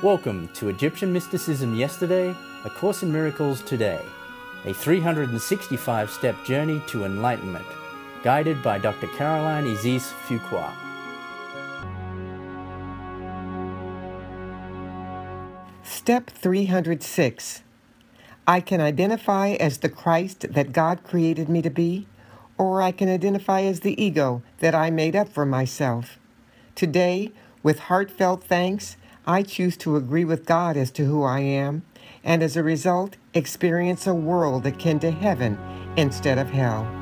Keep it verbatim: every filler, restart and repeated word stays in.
Welcome to Egyptian Mysticism Yesterday, A Course in Miracles Today, a three hundred sixty-five step journey to enlightenment, guided by Doctor Caroline Isis Fuqua. Step three hundred six. I can identify as the Christ that God created me to be, or I can identify as the ego that I made up for myself. Today, with heartfelt thanks, I choose to agree with God as to who I am, and as a result, experience a world akin to heaven instead of hell.